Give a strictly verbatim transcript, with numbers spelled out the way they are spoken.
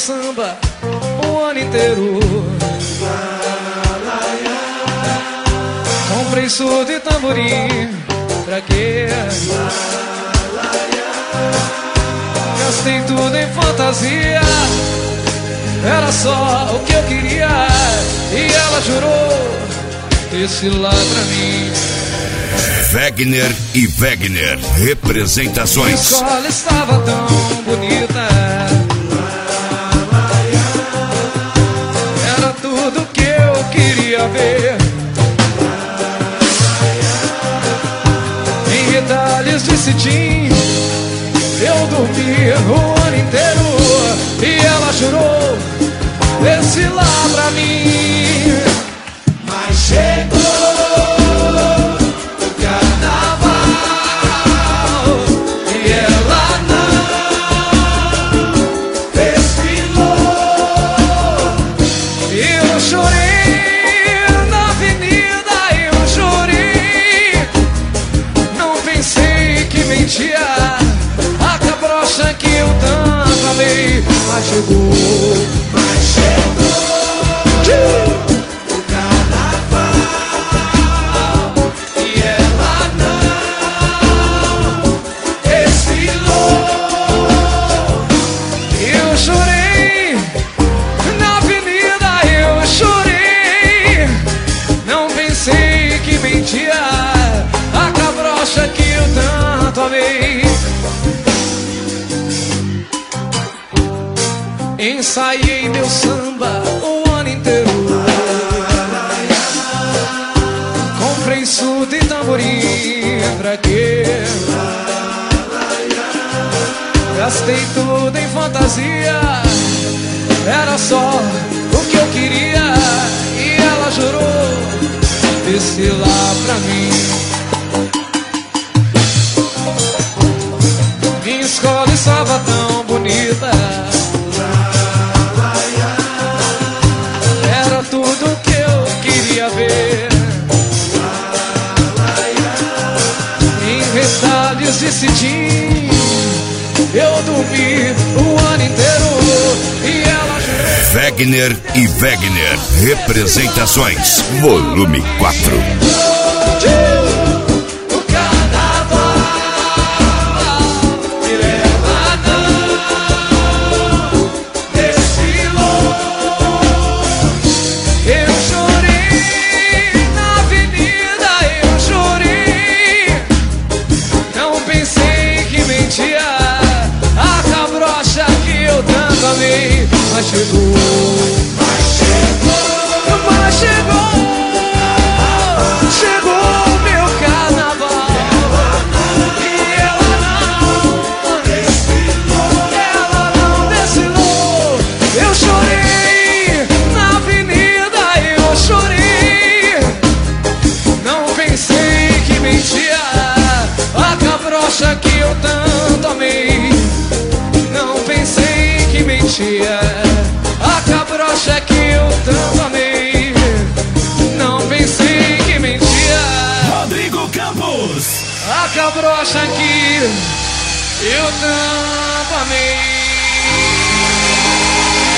samba o ano inteiro. Comprei surdo e tamborim, pra quê? Gastei tudo em fantasia, era só o que eu queria. E ela jurou esse lá pra mim. Wegner e Wegner, representações. A escola estava tão bonita, era tudo que eu queria ver. Em retalhos de cetim eu dormi o ano inteiro. E ela jurou esse lá pra mim. Mas chegou o carnaval e ela não desfilou. Eu chorei na avenida, eu chorei. Não pensei que mentia a cabrocha que eu tanto amei. Mas chegou, mas chegou o carnaval e ela não desfilou. Eu chorei na avenida, eu chorei. Não pensei que mentia a cabrocha que eu tanto amei. Ensaiei meu samba o ano inteiro. Comprei surdo e tamborim, pra quê? Gastei tudo em fantasia, era só o que eu queria. E ela jurou esse lá pra mim. Minha escola estava tão bonita, era tudo que eu queria ver. Em retalhos de cetim eu dormi o ano inteiro. E ela jurou. Wegner e Wegner, representações, volume quatro. Mas chegou, mas chegou, mas chegou, chegou meu carnaval. E ela não desfilou, ela não desfilou. Eu chorei na avenida, eu chorei. Não pensei que mentia a cabrocha que eu tanto amei. Não pensei que mentia a cabrocha que eu tanto amei. Não pensei que mentia Rodrigo Campos, a cabrocha que eu tanto amei.